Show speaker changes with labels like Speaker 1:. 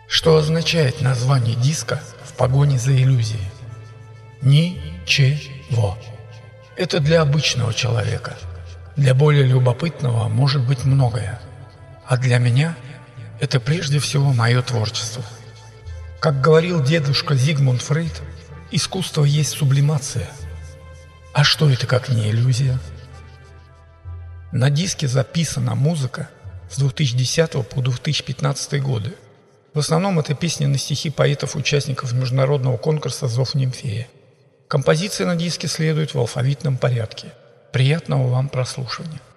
Speaker 1: Что означает название диска в погоне за иллюзией? Ничего. Это для обычного человека. Для более любопытного может быть многое. А для меня это прежде всего мое творчество. Как говорил дедушка Зигмунд Фрейд, искусство есть сублимация. А что это как не иллюзия? На диске записана музыка с 2010 по 2015 годы. В основном это песни на стихи поэтов-участников международного конкурса «Зов Нимфея». Композиции на диске следуют в алфавитном порядке. Приятного вам прослушивания.